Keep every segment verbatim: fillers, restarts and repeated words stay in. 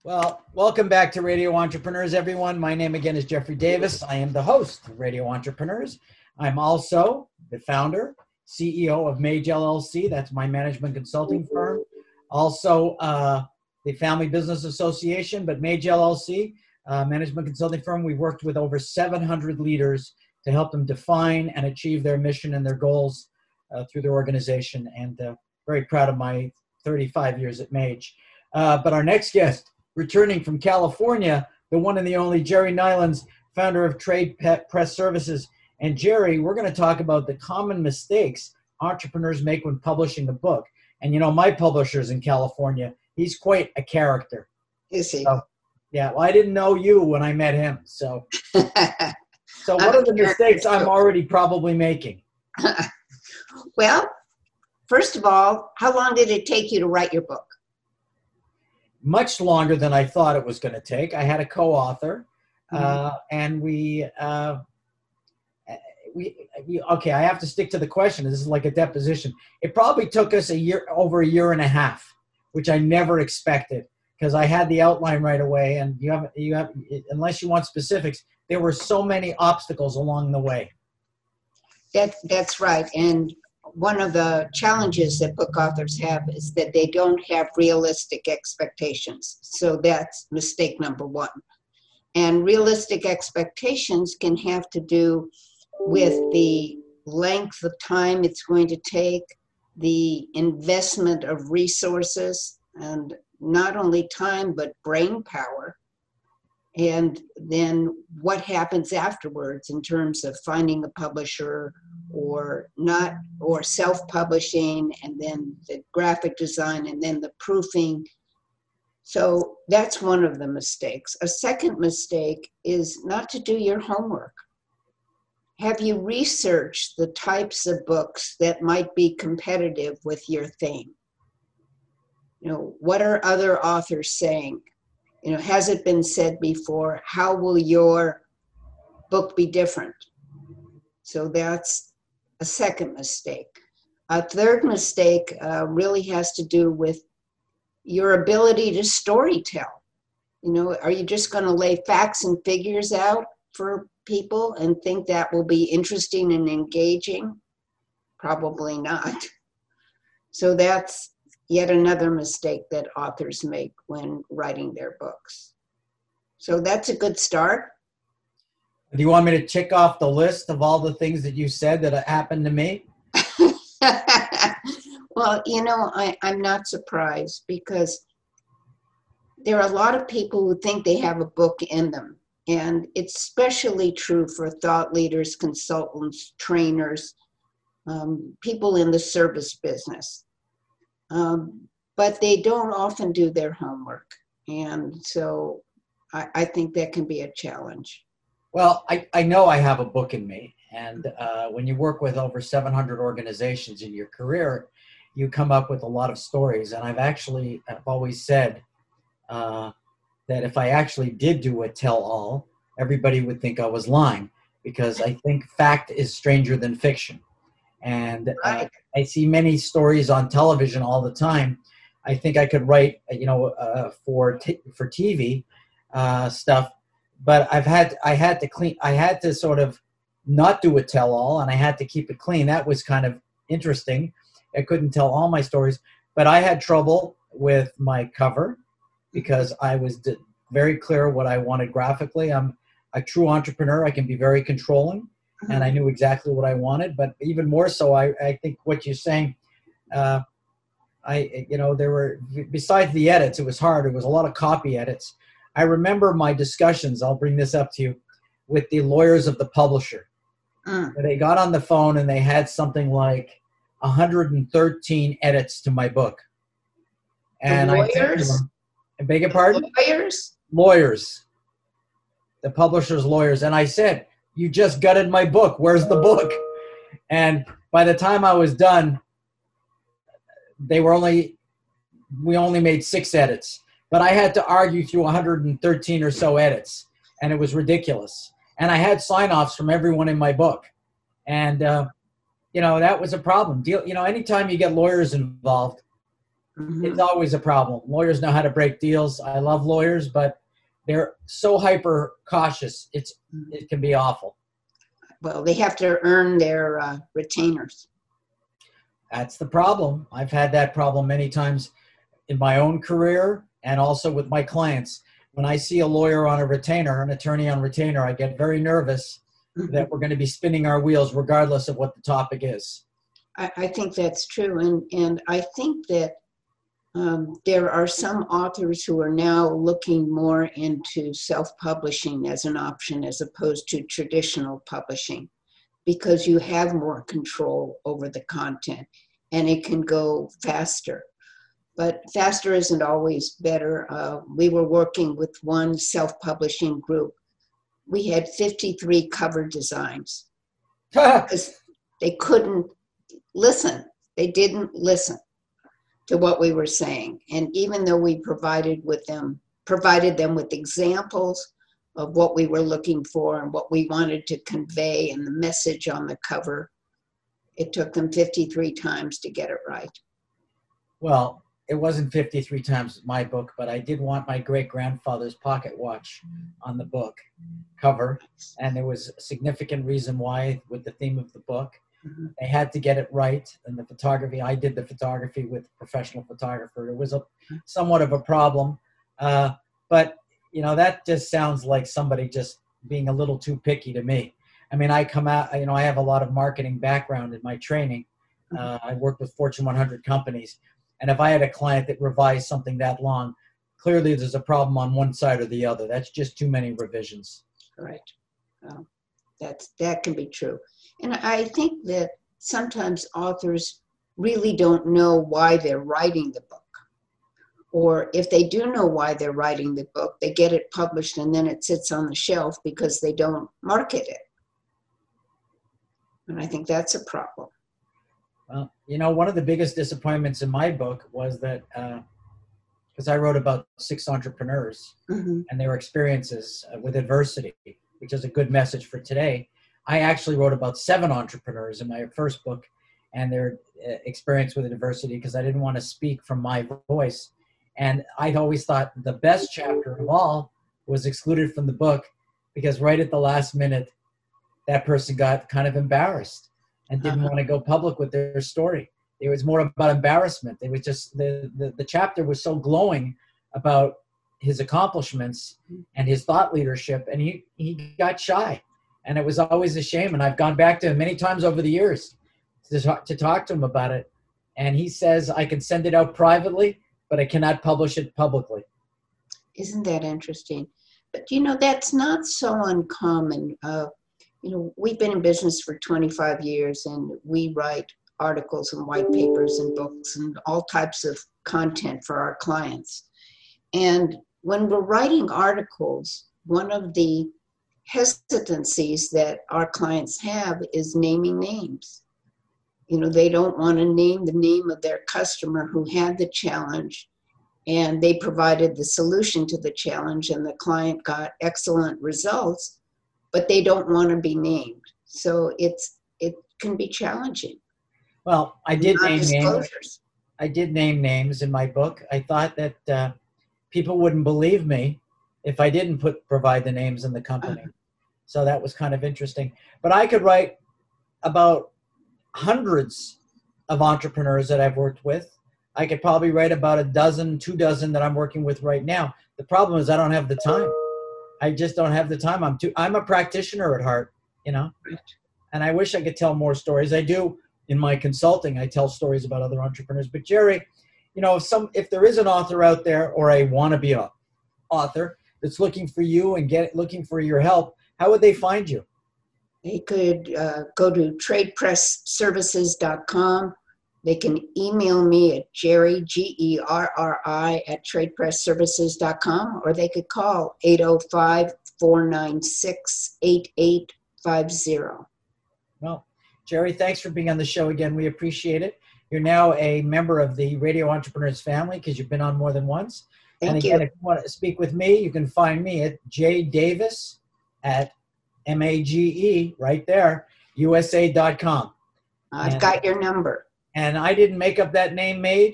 Well, welcome back to Radio Entrepreneurs, everyone. My name again is Jeffrey Davis. I am the host of Radio Entrepreneurs. I'm also the founder, C E O of Mage L L C. That's my management consulting firm. Also, uh, the Family Business Association, but Mage L L C, uh, management consulting firm. We've worked with over seven hundred leaders to help them define and achieve their mission and their goals uh, through their organization. And uh, very proud of my thirty-five years at Mage. Uh, but our next guest, returning from California, the one and the only Jerry Nylund, founder of Trade Press Services. And Jerry, we're going to talk about the common mistakes entrepreneurs make when publishing a book. And you know, my publisher's in California. He's quite a character. Is he? So, yeah, well, I didn't know you when I met him. So, so what are the mistakes I'm already probably making? Well, first of all, how long did it take you to write your book? Much longer than I thought it was going to take. I had a co-author, mm-hmm. uh, and we, uh, we, we, okay, I have to stick to the question. This is like a deposition. It probably took us a year, over a year and a half, which I never expected because I had the outline right away. And you have, you have, unless you want specifics, there were so many obstacles along the way. That, that's right. And one of the challenges that book authors have is that they don't have realistic expectations. So that's mistake number one. And realistic expectations can have to do with the length of time it's going to take, the investment of resources, and not only time, but brain power. And then what happens afterwards in terms of finding a publisher or not, or self-publishing, and then the graphic design, and then the proofing. So that's one of the mistakes. A second mistake is not to do your homework. Have you researched the types of books that might be competitive with your theme? You know, what are other authors saying? You know, has it been said before? How will your book be different? So that's a second mistake. A third mistake uh, really has to do with your ability to story tell. You know, are you just going to lay facts and figures out for people and think that will be interesting and engaging? Probably not. So that's yet another mistake that authors make when writing their books. So that's a good start. Do you want me to check off the list of all the things that you said that happened to me? Well, you know, I, I'm not surprised because there are a lot of people who think they have a book in them. And it's especially true for thought leaders, consultants, trainers, um, people in the service business. Um, but they don't often do their homework. And so I, I think that can be a challenge. Well, I, I know I have a book in me. And uh, when you work with over seven hundred organizations in your career, you come up with a lot of stories. And I've actually, I've always said uh, that if I actually did do a tell-all, everybody would think I was lying because I think fact is stranger than fiction. And uh, I see many stories on television all the time. I think I could write, you know, uh, for t- for T V uh, stuff. But I've had, I had to clean, I had to sort of not do a tell-all, and I had to keep it clean. That was kind of interesting. I couldn't tell all my stories, but I had trouble with my cover because I was d- very clear what I wanted graphically. I'm a true entrepreneur. I can be very controlling, mm-hmm. and I knew exactly what I wanted. But even more so, I, I think what you're saying, uh, I, you know, there were, besides the edits, it was hard. It was a lot of copy edits. I remember my discussions, I'll bring this up to you, with the lawyers of the publisher. Mm. They got on the phone and they had something like one hundred thirteen edits to my book. And the lawyers? I said to them, I beg your pardon? Lawyers? Lawyers. The publisher's lawyers. And I said, you just gutted my book. Where's the book? And by the time I was done, they were only, we only made six edits. But I had to argue through one hundred thirteen or so edits, and it was ridiculous. And I had sign-offs from everyone in my book. And, uh, you know, that was a problem. Deal, you know, anytime you get lawyers involved, Mhm. it's always a problem. Lawyers know how to break deals. I love lawyers, but they're so hyper cautious. It's it can be awful. Well, they have to earn their uh, retainers. That's the problem. I've had that problem many times in my own career and also with my clients. When I see a lawyer on a retainer, an attorney on retainer, I get very nervous that we're going to be spinning our wheels regardless of what the topic is. I, I think that's true. And, and I think that um, there are some authors who are now looking more into self-publishing as an option as opposed to traditional publishing, because you have more control over the content and it can go faster. But faster isn't always better. Uh, we were working with one self-publishing group. We had fifty-three cover designs because they couldn't listen. They didn't listen to what we were saying. And even though we provided with them, provided them with examples of what we were looking for and what we wanted to convey and the message on the cover, it took them fifty-three times to get it right. Well, it wasn't fifty-three times my book, but I did want my great-grandfather's pocket watch on the book cover. And there was a significant reason why with the theme of the book. Mm-hmm. They had to get it right. And the photography, I did the photography with a professional photographer. It was a somewhat of a problem. Uh, but, you know, that just sounds like somebody just being a little too picky to me. I mean, I come out, you know, I have a lot of marketing background in my training. Uh, I worked with Fortune one hundred companies. And if I had a client that revised something that long, clearly there's a problem on one side or the other. That's just too many revisions. Right. Well, that's, that can be true. And I think that sometimes authors really don't know why they're writing the book. Or if they do know why they're writing the book, they get it published and then it sits on the shelf because they don't market it. And I think that's a problem. Well, you know, one of the biggest disappointments in my book was that, because uh, I wrote about six entrepreneurs mm-hmm. and their experiences uh, with adversity, which is a good message for today. I actually wrote about seven entrepreneurs in my first book and their uh, experience with adversity because I didn't want to speak from my voice. And I'd always thought the best chapter of all was excluded from the book because right at the last minute, that person got kind of embarrassed and didn't uh-huh. want to go public with their story. It was more about embarrassment. It was just the, the, the chapter was so glowing about his accomplishments and his thought leadership, and he, he got shy. And it was always a shame. And I've gone back to him many times over the years to talk, to talk to him about it. And he says, I can send it out privately, but I cannot publish it publicly. Isn't that interesting? But, you know, that's not so uncommon. Uh, you know, we've been in business for twenty-five years, and we write articles and white papers and books and all types of content for our clients. And when we're writing articles, one of the hesitancies that our clients have is naming names. You know, they don't want to name the name of their customer who had the challenge and they provided the solution to the challenge and the client got excellent results, but they don't want to be named. So it's it can be challenging. Well, I did name names. I did name names in my book. I thought that uh, people wouldn't believe me if I didn't put provide the names in the company. Uh-huh. So that was kind of interesting. But I could write about hundreds of entrepreneurs that I've worked with. I could probably write about a dozen, two dozen that I'm working with right now. The problem is I don't have the time. I just don't have the time. I'm too, I'm a practitioner at heart, you know, and I wish I could tell more stories. I do in my consulting. I tell stories about other entrepreneurs. But Jerry, you know, if some, if there is an author out there or a wannabe author that's looking for you and get looking for your help, how would they find you? They could uh, go to trade press services dot com. They can email me at Jerry, G E R R I, at trade press services dot com, or they could call eight oh five, four nine six, eight eight five zero. Well, Jerry, thanks for being on the show again. We appreciate it. You're now a member of the Radio Entrepreneurs family because you've been on more than once. Thank and again, you. if you want to speak with me, you can find me at J Davis at M A G E right there, U S A dot com. I've and, got your number. And I didn't make up that name, Mage.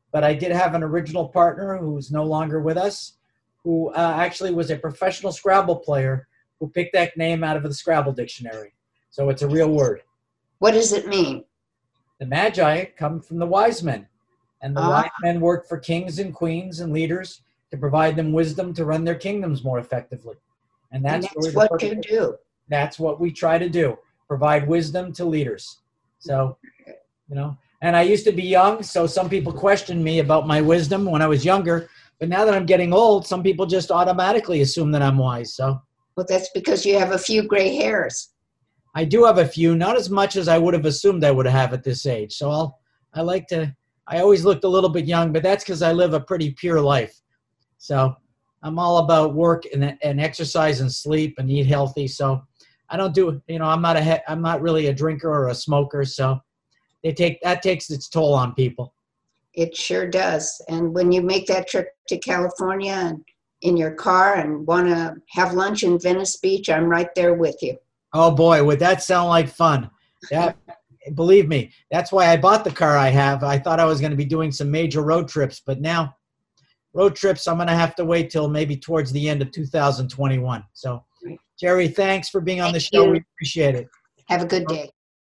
but I did have an original partner who's no longer with us, who uh, actually was a professional Scrabble player who picked that name out of the Scrabble dictionary. So it's a real word. What does it mean? The Magi come from the wise men, and the Ah. wise men worked for kings and queens and leaders to provide them wisdom to run their kingdoms more effectively. And And that's, that's really the what you purpose- do. That's what we try to do, provide wisdom to leaders. So, you know, and I used to be young, so some people questioned me about my wisdom when I was younger. But now that I'm getting old, some people just automatically assume that I'm wise. So Well, that's because you have a few gray hairs. I do have a few, not as much as I would have assumed I would have at this age. So I'll, I like to, I always looked a little bit young, but that's because I live a pretty pure life. So I'm all about work and, and exercise and sleep and eat healthy. So I don't do, you know, I'm not a, he- I'm not really a drinker or a smoker. So they take, that takes its toll on people. It sure does. And when you make that trip to California and in your car and want to have lunch in Venice Beach, I'm right there with you. Oh boy, would that sound like fun? That, believe me, that's why I bought the car I have. I thought I was going to be doing some major road trips, but now road trips, I'm going to have to wait till maybe towards the end of two thousand twenty-one. So, Jerry, thanks for being on the Thank show. you. We appreciate it. Have a good day.